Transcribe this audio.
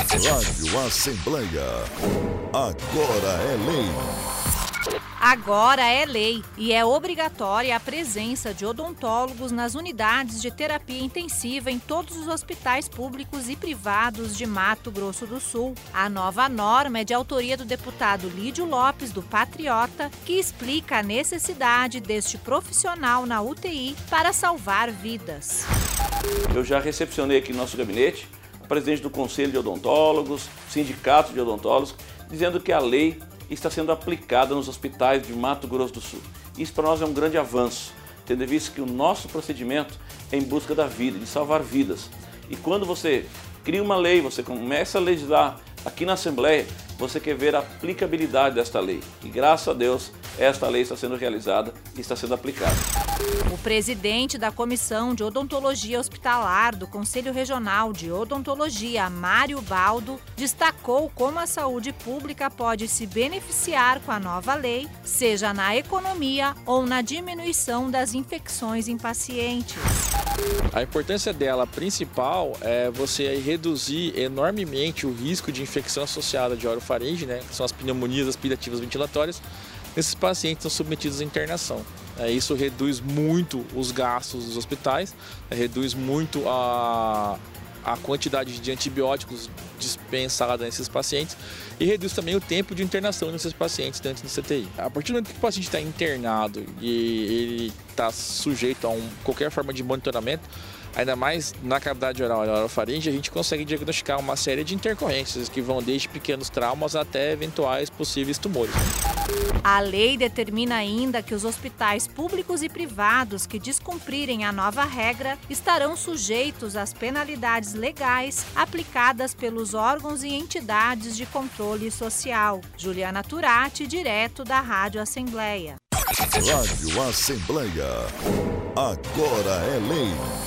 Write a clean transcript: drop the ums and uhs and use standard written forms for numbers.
Rádio Assembleia. Agora é lei. Agora é lei e é obrigatória a presença de odontólogos nas unidades de terapia intensiva em todos os hospitais públicos e privados de Mato Grosso do Sul. A nova norma é de autoria do deputado Lídio Lopes, do Patriota, que explica a necessidade deste profissional na UTI para salvar vidas. Eu já recepcionei aqui no nosso gabinete o presidente do Conselho de Odontólogos, sindicato de odontólogos, dizendo que a lei está sendo aplicada nos hospitais de Mato Grosso do Sul. Isso para nós é um grande avanço, tendo visto que o nosso procedimento é em busca da vida, de salvar vidas. E quando você cria uma lei, você começa a legislar aqui na Assembleia, você quer ver a aplicabilidade desta lei. E graças a Deus, esta lei está sendo realizada e está sendo aplicada. O presidente da Comissão de Odontologia Hospitalar do Conselho Regional de Odontologia, Mário Baldo, destacou como a saúde pública pode se beneficiar com a nova lei, seja na economia ou na diminuição das infecções em pacientes. A importância dela principal é você reduzir enormemente o risco de infecção associada de orofaringe, que são as pneumonias aspirativas ventilatórias, nesses pacientes que estão submetidos à internação. Isso reduz muito os gastos dos hospitais, reduz muito a quantidade de antibióticos dispensada nesses pacientes e reduz também o tempo de internação desses pacientes dentro do CTI. A partir do momento que o paciente está internado e ele está sujeito a qualquer forma de monitoramento, ainda mais na cavidade oral e na orofaringe, a gente consegue diagnosticar uma série de intercorrências que vão desde pequenos traumas até eventuais possíveis tumores. A lei determina ainda que os hospitais públicos e privados que descumprirem a nova regra estarão sujeitos às penalidades legais aplicadas pelos órgãos e entidades de controle social. Juliana Turati, direto da Rádio Assembleia. Rádio Assembleia. Agora é lei.